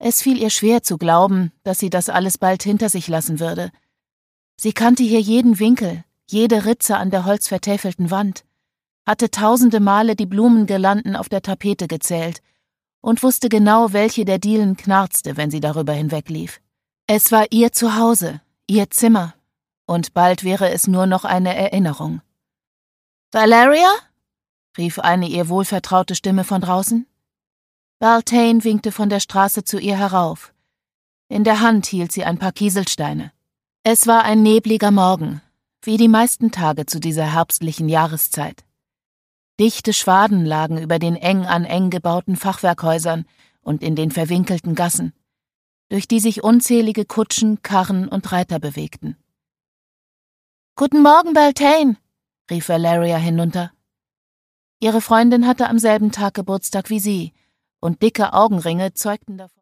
Es fiel ihr schwer zu glauben, dass sie das alles bald hinter sich lassen würde. Sie kannte hier jeden Winkel, jede Ritze an der holzvertäfelten Wand, hatte tausende Male die Blumengirlanden auf der Tapete gezählt und wusste genau, welche der Dielen knarzte, wenn sie darüber hinweglief. Es war ihr Zuhause, ihr Zimmer, und bald wäre es nur noch eine Erinnerung. »Valeria?« rief eine ihr wohlvertraute Stimme von draußen. Beltane winkte von der Straße zu ihr herauf. In der Hand hielt sie ein paar Kieselsteine. Es war ein nebliger Morgen, wie die meisten Tage zu dieser herbstlichen Jahreszeit. Dichte Schwaden lagen über den eng an eng gebauten Fachwerkhäusern und in den verwinkelten Gassen, durch die sich unzählige Kutschen, Karren und Reiter bewegten. »Guten Morgen, Beltane«, rief Valeria hinunter. Ihre Freundin hatte am selben Tag Geburtstag wie sie, und dicke Augenringe zeugten davon.